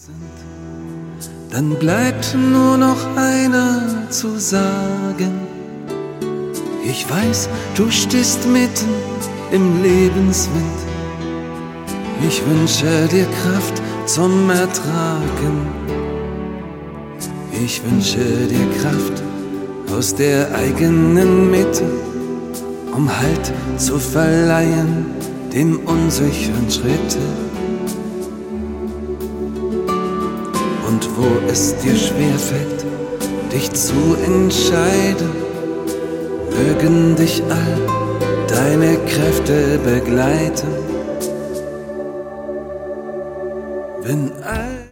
Dann bleibt nur noch einer zu sagen. Ich weiß, du stehst mitten im Lebenswind. Ich wünsche dir Kraft zum Ertragen. Ich wünsche dir Kraft aus der eigenen Mitte, um Halt zu verleihen dem unsicheren Schritte. Und wo es dir schwerfällt, dich zu entscheiden, mögen dich all deine Kräfte begleiten. Wenn all